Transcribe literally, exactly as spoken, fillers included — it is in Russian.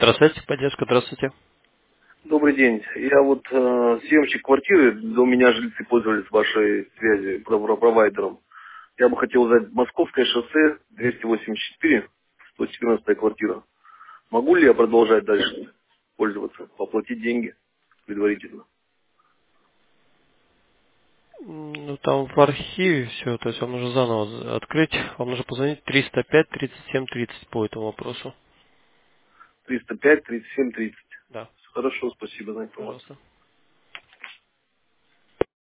Здравствуйте, поддержка, здравствуйте. Добрый день. Я вот э, съемщик квартиры, у меня жильцы пользовались вашей связью, про- провайдером. Я бы хотел узнать, Московское шоссе, двести восемьдесят четыре, сто четырнадцатая квартира. Могу ли я продолжать дальше пользоваться, оплатить деньги предварительно? М, Ну, там в архиве все, то есть вам нужно заново з- открыть, вам нужно позвонить триста пять тридцать семь тридцать по этому вопросу. триста пять тридцать семь тридцать. Да, Хорошо, спасибо за информацию. пожалуйста.